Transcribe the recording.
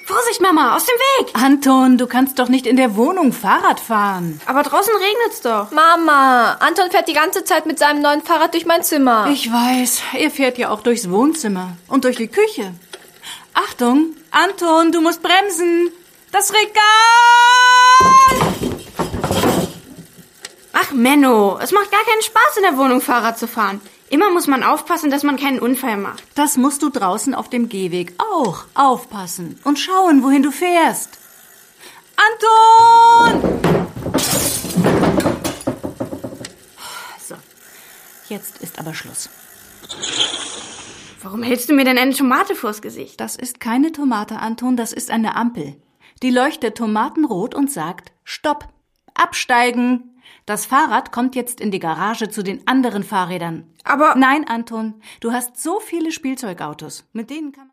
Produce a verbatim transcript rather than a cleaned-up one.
Vorsicht, Mama, aus dem Weg! Anton, du kannst doch nicht in der Wohnung Fahrrad fahren. Aber draußen regnet's doch. Mama, Anton fährt die ganze Zeit mit seinem neuen Fahrrad durch mein Zimmer. Ich weiß, er fährt ja auch durchs Wohnzimmer und durch die Küche. Achtung, Anton, du musst bremsen. Das Regal! Ach, Menno, es macht gar keinen Spaß, in der Wohnung Fahrrad zu fahren. Immer muss man aufpassen, dass man keinen Unfall macht. Das musst du draußen auf dem Gehweg auch aufpassen und schauen, wohin du fährst. Anton! So, jetzt ist aber Schluss. Warum hältst du mir denn eine Tomate vors Gesicht? Das ist keine Tomate, Anton, das ist eine Ampel. Die leuchtet tomatenrot und sagt, Stopp, absteigen. Das Fahrrad kommt jetzt in die Garage zu den anderen Fahrrädern. Aber... Nein, Anton, du hast so viele Spielzeugautos. Mit denen kann man...